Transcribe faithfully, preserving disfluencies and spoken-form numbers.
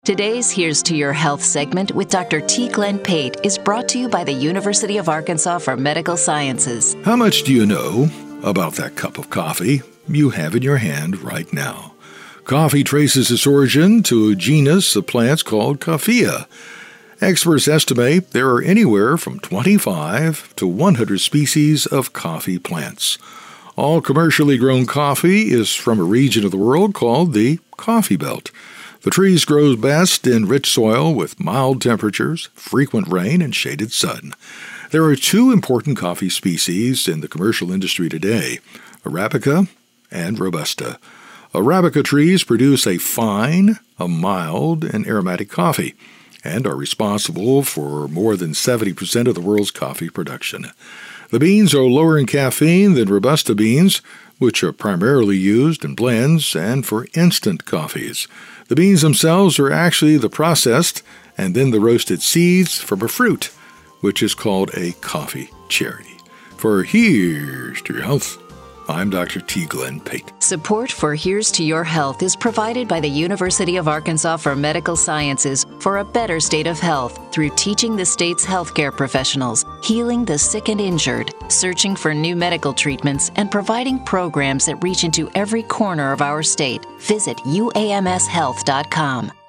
Today's Here's to Your Health segment with Doctor T. Glenn Pate is brought to you by the University of Arkansas for Medical Sciences. How much do you know about that cup of coffee you have in your hand right now? Coffee traces its origin to a genus of plants called Coffea. Experts estimate there are anywhere from twenty-five to one hundred species of coffee plants. All commercially grown coffee is from a region of the world called the Coffee Belt. The trees grow best in rich soil with mild temperatures, frequent rain, and shaded sun. There are two important coffee species in the commercial industry today, Arabica and Robusta. Arabica trees produce a fine, a mild, and aromatic coffee, and are responsible for more than seventy percent of the world's coffee production. The beans are lower in caffeine than Robusta beans, which are primarily used in blends and for instant coffees. The beans themselves are actually the processed and then the roasted seeds from a fruit, which is called a coffee cherry. For Here's to Your Health, I'm Doctor T. Glenn Pate. Support for Here's to Your Health is provided by the University of Arkansas for Medical Sciences for a better state of health through teaching the state's healthcare professionals, healing the sick and injured, searching for new medical treatments, and providing programs that reach into every corner of our state. Visit U A M S health dot com.